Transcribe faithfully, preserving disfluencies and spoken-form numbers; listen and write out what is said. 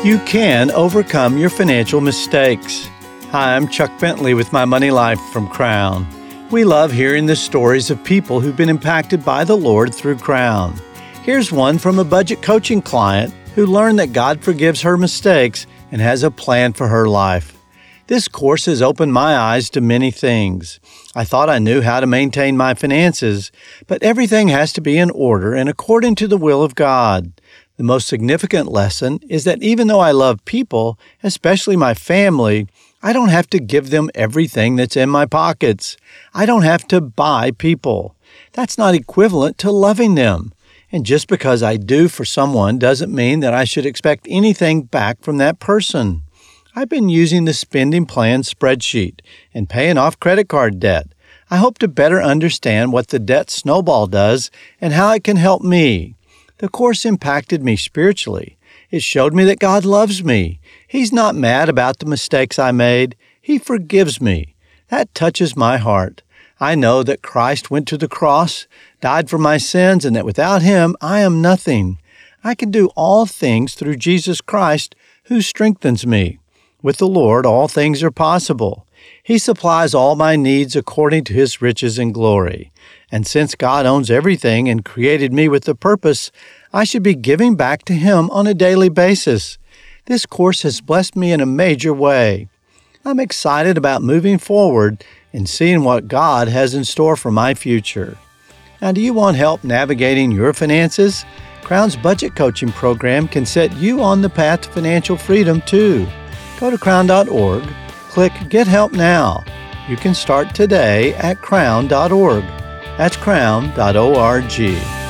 You can overcome your financial mistakes. Hi, I'm Chuck Bentley with My Money Life from Crown. We love hearing the stories of people who've been impacted by the Lord through Crown. Here's one from a budget coaching client who learned that God forgives her mistakes and has a plan for her life. This course has opened my eyes to many things. I thought I knew how to maintain my finances, but everything has to be in order and according to the will of God. The most significant lesson is that even though I love people, especially my family, I don't have to give them everything that's in my pockets. I don't have to buy people. That's not equivalent to loving them. And just because I do for someone doesn't mean that I should expect anything back from that person. I've been using the spending plan spreadsheet and paying off credit card debt. I hope to better understand what the debt snowball does and how it can help me. The course impacted me spiritually. It showed me that God loves me. He's not mad about the mistakes I made. He forgives me. That touches my heart. I know that Christ went to the cross, died for my sins, and that without Him, I am nothing. I can do all things through Jesus Christ, who strengthens me. With the Lord, all things are possible. He supplies all my needs according to His riches and glory. And since God owns everything and created me with a purpose, I should be giving back to Him on a daily basis. This course has blessed me in a major way. I'm excited about moving forward and seeing what God has in store for my future. Now, do you want help navigating your finances? Crown's budget coaching program can set you on the path to financial freedom, too. Go to crown dot org, click Get Help Now. You can start today at crown dot org. That's crown dot org.